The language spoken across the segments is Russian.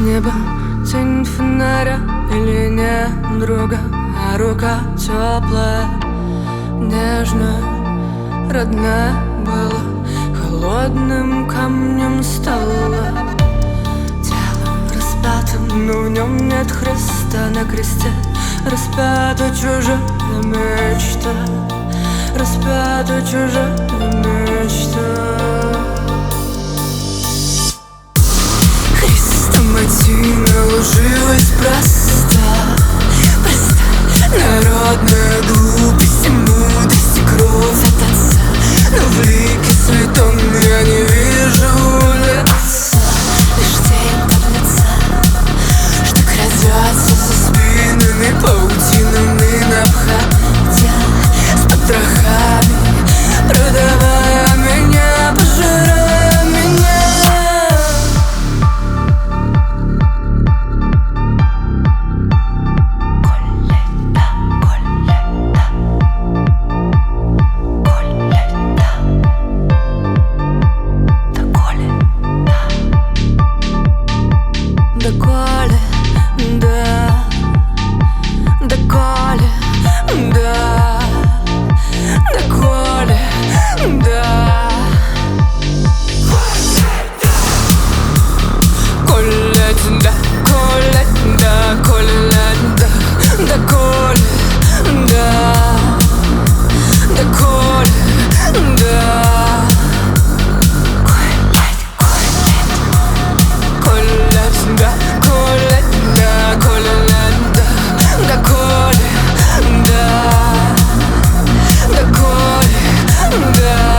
неба тень фонаря или нет друга, а рука теплая, нежная, родная была, холодным камнем стала. Тело распятым, но в нем нет Христа на кресте. Распята чужая мечта, распята чужая мечта. Хрестоматийно лжилась проста, народная глупость и мудрость и кровь от отца. Но в лике святом я не вижу лица, лишь тень подлеца, что крадется за спинами паутинами на обходя, с потрохами, продавая меня, пожирая меня. Доколе, да, доколе, да, доколе, да. Колет, да, колет, да, колет, да, доколе, да, доколе, да. Да, коле, да, коле, да, да, коле, да, да, коле,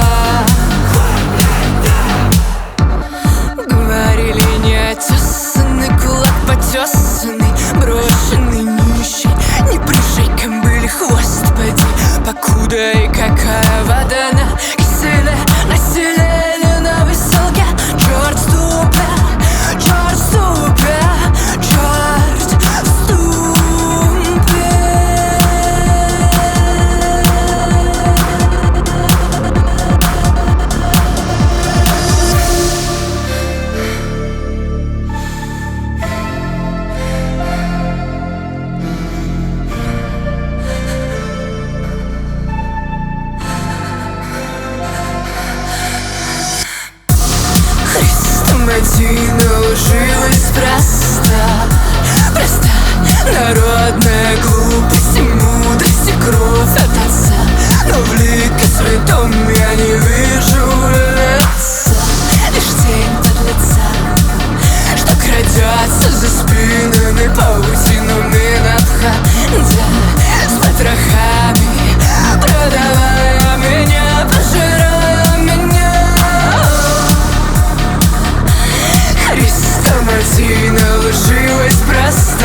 да. Говорили, неотесанный кулак потесанный, брошенный нищий, не пришей кобыле хвост поди, покуда и какая вода на киселе, население на высоке, черт ступя. Черт ступя, черт ступя. Хрестоматийно лжилась проста, народная глупость и мудрость и кровь от отца. Но в лике святом я не вижу лица, лишь тень подлеца, что крадется за спинами паутинами на обходя, с потрохами, продавая меня, пожирая меня. Хрестоматийно лжилась проста.